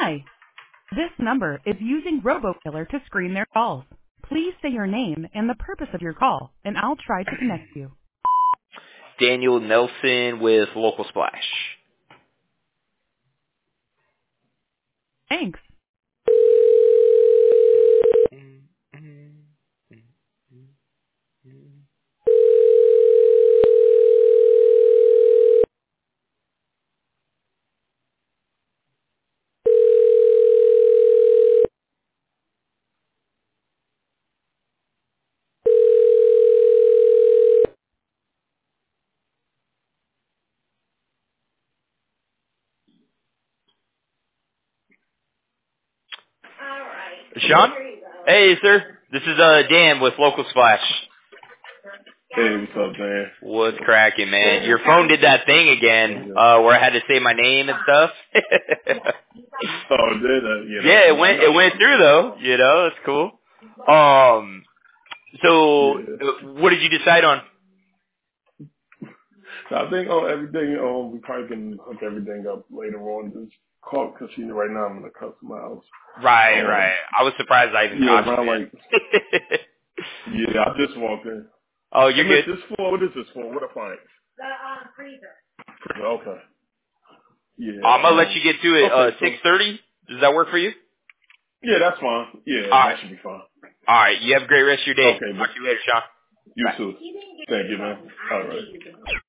Hi. This number is using RoboKiller to screen their calls. Please say your name and the purpose of your call, and I'll try to connect you. Daniel Nelson with Local Splash. Thanks. Sean? Hey, sir. This is Dan with Local Splash. Hey, what's up, man? What's cracking, man? Your phone did that thing again, where I had to say my name and stuff. Oh, did I? Yeah, it went through though. You know, it's cool. So what did you decide on? So I think everything. We probably can hook everything up later on. Just call because right now I'm in a custom house. Right. I was surprised I even caught around you. I just walked in. Oh, you're good. What is this for? What appliance? The freezer. Okay. Yeah. I'm gonna let you get to it. Okay, 6:30. Does that work for you? Yeah, that's fine. Yeah, All that right. should be fine. All right. You have a great rest of your day. Okay, Talk to you later, Sean. you Bye. too. Thank you, man. All right.